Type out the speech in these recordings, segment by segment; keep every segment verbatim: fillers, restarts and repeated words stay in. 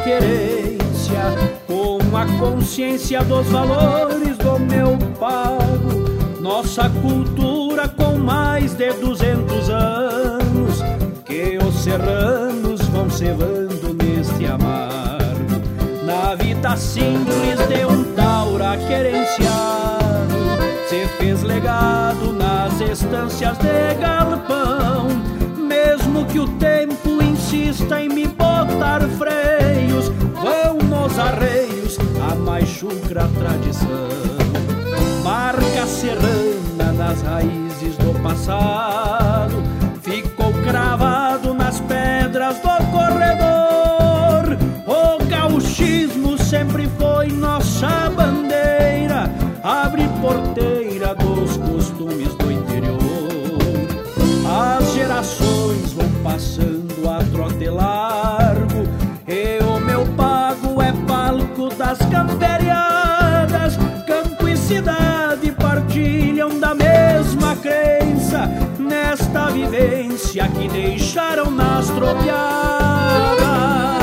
querência, com a consciência dos valores do meu pago. Nossa cultura com mais de duzentos anos, que os serranos vão cevando neste amargo. Na vida simples de um taura querenciado, se fez legado nas estâncias de galpão. Mesmo que o tempo insista em me botar freios, vão nos arreios a mais chucra tradição. Marca serrana nas raízes do passado, ficou cravado nas pedras do corredor. O gauchismo sempre foi nossa bandeira, abre porteira dos costumes do interior. As gerações vão passando a trote largo, e o meu pago é palco das camperiadas. Campo e cidade partilham da mesma crença, nesta vivência que deixaram nas tropiadas.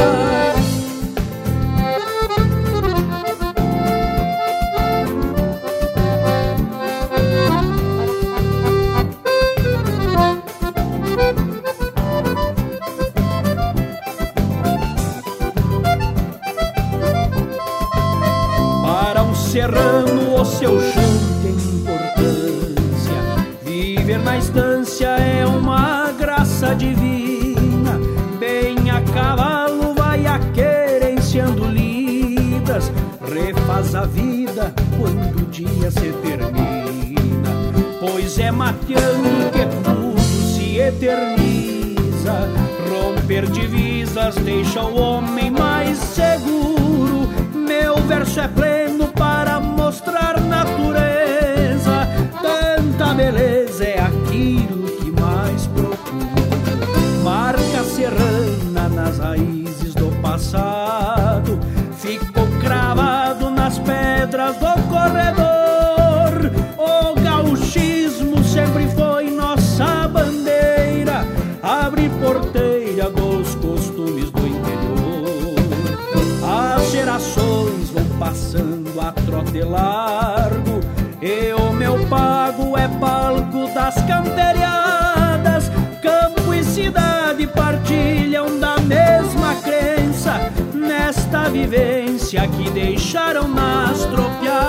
Serrano, o seu chão tem importância. Viver na estância é uma graça divina. Bem a cavalo vai a querenciando lidas, refaz a vida quando o dia se termina. Pois é mateando que tudo se eterniza. Romper divisas deixa o homem mais seguro. Meu verso é pleno para mostrar natureza, tanta beleza é aquilo que mais procuro. Marca serrana nas raízes do passado, ficou cravado nas pedras do corredor. O gauchismo sempre foi nossa bandeira, abre porteira dos costumes do interior. As gerações vão passando a trote largo, e o meu pago é palco das camperiadas. Campo e cidade partilham da mesma crença, nesta vivência que deixaram nas tropiadas.